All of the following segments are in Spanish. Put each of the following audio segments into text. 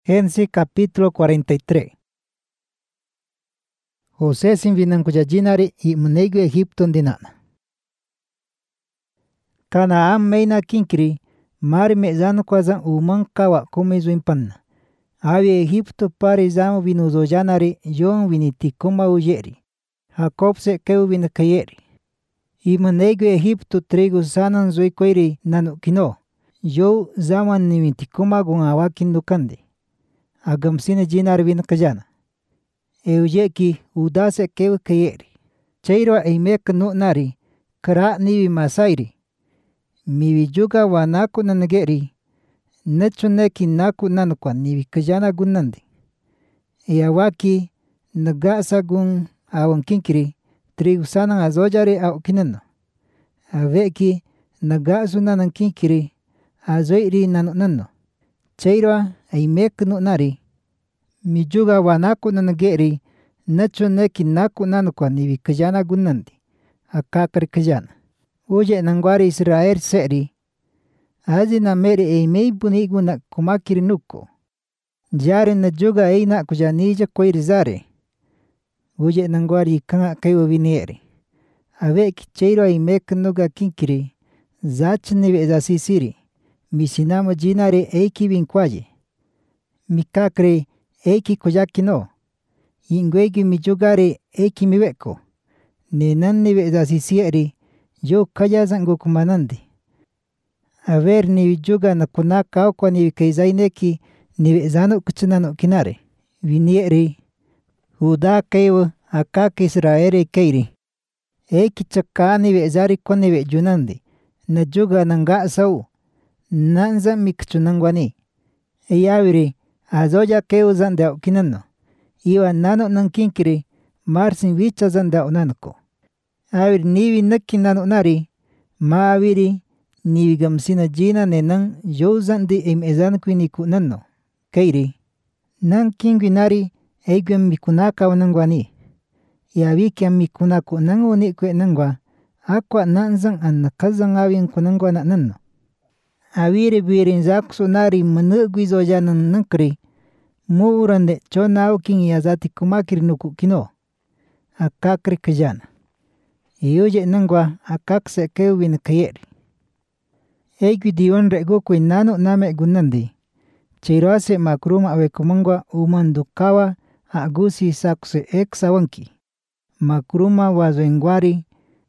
Génesis capítulo 43. José sin vinankuyajinari y munego Egipto ndinana. Canaán meina kinkiri, mari mezano kwazan uman kawa kumizuimpanna. Avi Egipto pari zamo vinuzojanari yon vinitikuma ujeri. Jacob se keu vinakayeri. Y munego Egipto trigo sanan zuikweri nanukino. Yo zaman ni vintikuma gun awakin dukande. Agamsine jinari vinakajana. Eujeki udase kewe kayeri. Chairo eimek nari, kara niwi masairi. Miwi juga wanaku nanageri. Necho neki naku nanukwa niwi kajana gunandi. Iawaki nagasa gun awan kinkiri, trigu sanan azojari au kinano. Aveki nagasu nanan kinkiri, azoiri nanunano. Chairo eimek nari. Mi juga wanaku nanageri, necho neki naku nanukwa niwi kajana gunandi. Akakari kajana. Uje nangwari Israel seri. Azi na meri eimei bunigu na kumakiri nuko. Jari na juga eina kujanija koirizare. Uje nangwari kanga kaiwa vinieri. Aveki chairo eimek nuga kinkiri. Zach niwe zasisiri. Misinama jinare eiki vinkwaje. Mikakri eiki kuyaki no. Ingwegi mi jugare eiki miweko. Nenan niwe zasisieri. Yo kayazan gukumanandi. A ver niwi juga na kunaka okwa niwi kaizaineki niwi zanu kuchinano kinare. Vinieri. Huda kaiwa akaka Israeli kairi. Eki chaka niwi zari kwa niwi junandi. Na juga nanga sau. Nanza mikchunangwani. Eyawiri. Azoya keu zandao kinano. Iwa nano nankinkiri. Marsin wicha zandao nanako. Awir niwi naki nano nari. Maawiri. Niwi gamsina jina nenan yozandi ezankwini kunano. Kairi. Nankingwi nari. Eigwem mikunaka wanangwani. Yawiki mikunako nangwani kwe nangwa. Akwa nanzang anakazang awin kunangwa na nano. Awiri birin zaksu nari menugwi zojanan nankri. Muurande chonao king yazati kumakiri nuku kino. Akakri kajana. Iyuje nangwa akakse kewin kayeri. Eikwi diwan rego kwe nano name gunandi. Chirase makruma awe kumangwa umandukawa agusi sakse eksawanki. Makruma wazoengwari.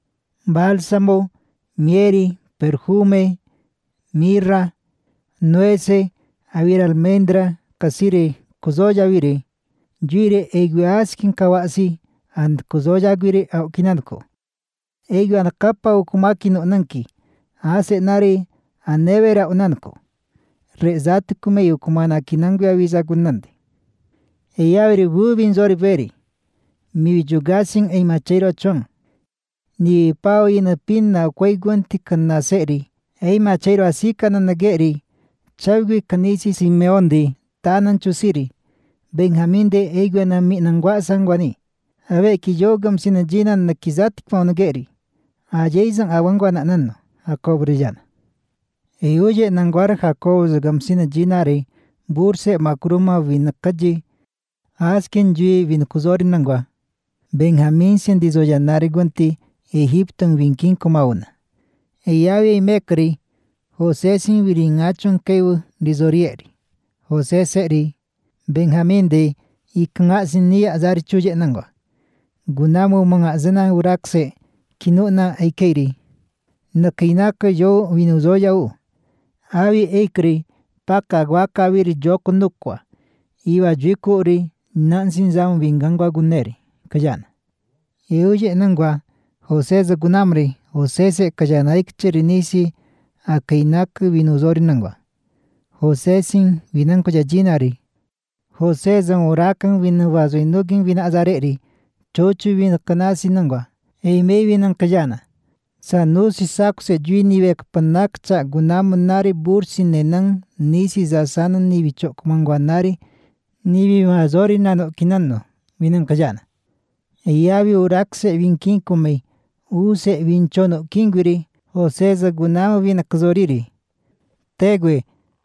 Bálsamo, mieri, perfume, mirra, nuece, awir almendra, kasire, kuzoya wire, juire eigwe askin kawasi, and kuzoya gwire au kinanko. Eigwe anakapa ukumaki no nanki, ase nari anevera unanko. Rezati kume ukumana kinangwe awisa gunandi. Eyawiri wubin zori veri, miwi jugasin ei machero chong. Ni pao ina pin na kway gwanti kan na seri, ei machero asika na nageri, chawgwi kanisi Simeondi, tanan chusiri, Benjamin de eigwe na mi nangwa sangwani. Awe ki yogam sinajinan na kizatik paunageri. Ajayzang awangwa na nano, Jacob rijana. Eyuye nangwar Jacob zagam sinajinari, burse makruma vinakaji, askin jui vinakuzori nangwa. Benjamin sindizoyanari gwanti, Egipton vinkin kumauna. Eyawe imekri, José sin viringachon kewu rizorieri. José seri, Benjamin de ikanga sin niya azari chuye nangwa. Gunamu mga zana urakse, kinuna eikeiri. Nakinaka yo vinuzoya u. Awi eikri, paka waka wiri jokunukwa. Iwa jikuri, nansin zam vingangwa guneri. Kajana. Iuye nangwa, José za gunamri, José se kajana ikchiri nisi, akainak vinuzori nangwa. José sin vinanko jinari. José zan urakan vinuwazo inugin vina azareri. Chochu vinakanasi nangwa. Eimei vinankajana. Sa nusi sakuse jui niwek panakcha gunamu nari bursi nenang nisi za sanan niwi chokmangwa nari. Niwi mazori nano kinano vinankajana. Eyawi urakse vinkinkume. Use vinchono kingwiri. José za gunamu vinakazoriri. Tegwe,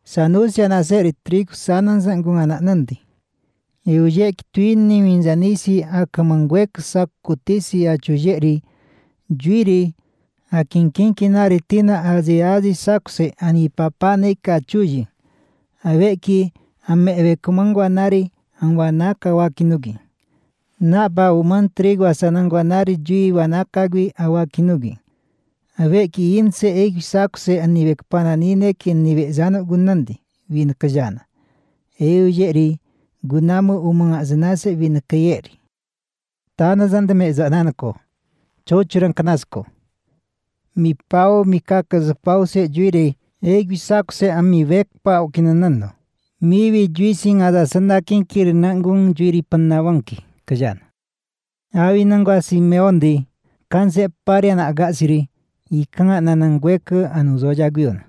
Sanusia naseri trigo sanan sangun anak nanti. Eujek tuini minzanisi akamangwek sakutisi achujeri juiri akinkinkinari tina azi sakuse ani papane kachuji. Aveki amebe kumangwanari angwanaka wakinugi. Napa uman trigo asanangwanari jui wanakagwi awakinugi. Aveki inse egi sakuse anibek pananine kin nibe zano gunandi vin kajana. Eujeri gunamu umang zanase vin kayeri. Tana zandame zananako. Chochuran kanasko. Mi pao mi kakas pao se juire egi sakuse ami vek pao kinanando. Miwi juisin adasandakin kirinangun juiri panawanki kajana. Awi nangwa Simeondi kanse parian agasiri ikanga nanangweka anuzoja guyona.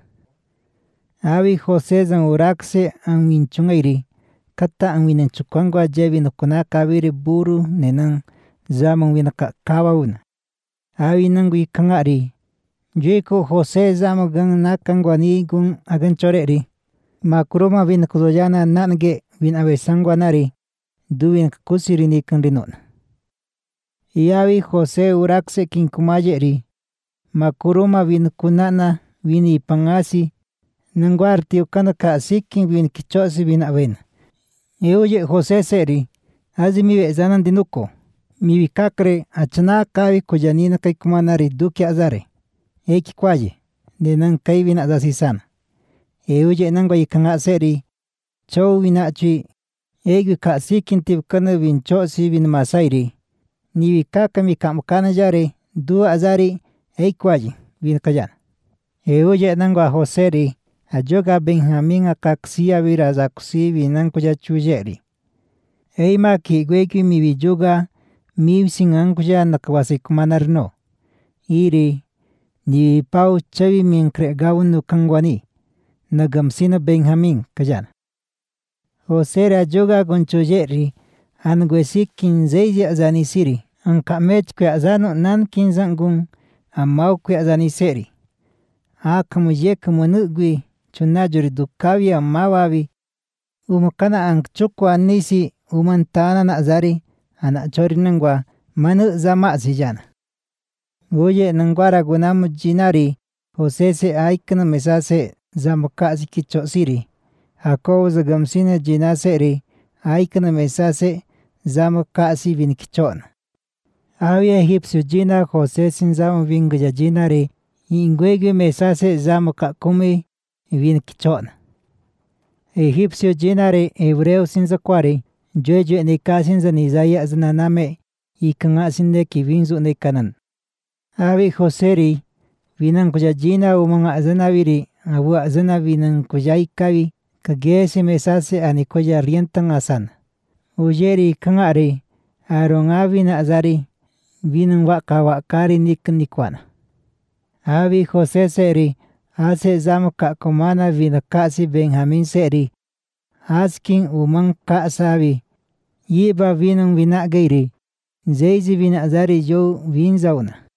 Awi Jose zan urakse ang winchungairi kata ang winanchukangwa jebi nukunaka viri buru nenang zamang winaka kawauna. Awi nangwi kangari juiko Jose zamagang nakangwani gung aganchoreri. Makuroma vinakuzojana nange vinabesangwanari du vinakakusiri nikanrinona. Iawi Jose urakse kinkumayeri. Makuroma vinakunana vini pangasi nangwarti ukanaka sikin vinakichosi vinabena. Euye Jose seri azi miwe zanan dinuko. Miwi kakre achana kawi kujanina kay kumanari duki azare. Eki kwaye nenang kay vinadasisana. Euye nangwa ikanga seri chow vinachui egi ka sikin tibkana vinchosi vinmasairi. Niwi kaka mi kamukana jare du azari eikwaji vinakajana. Euye nangwa Joseri ajoga Benjamin akaksia virazakusi vinankuja chujeri. Eima ki gweki miwi juga miwi singankuja nakawasi kumanarno. Iri niwi pau chawi minkre gawunu kangwani. Nagamsina Benjamin kajana. Joseri ajoga gonchujeri angwesikin zeizi azanisiri. Angkamech kwe azano nan kinzangun amau kwe azaniseri. Akamujeka munugwi chunajuri dukawi amawawi. Umukana angchukwa nisi umantana na azari anachori nangwa manu zama zijana. Uye nangwara gunamu jinari Jose se aikana mesase zamukasi kichosiri. Ako zagamsina jinaseri aikana mesase zamukasi vinikichona. Awi Egipsio jina Jose sin zamu vingaja jinari ingwegi mesase zamuka kumi vinikichona. Egipsio jinari hebreo sin zakwari jueju nikasin zanizaya zananame ikangasin neki vinzu nekanan. Awi Joseri vinankuja jina umanga zanaviri awa zanavinan kujaikawi kagesi mesase anikoja rientan asan. Ujeri kangari aron awi na azari vinan wakari niknikwana. Awi Jose seri ase zamuka kumana vinakasi Benjamin seri askin umang kaasawi yiba vinan vinagairi zeizi vinazari jo vinzauna.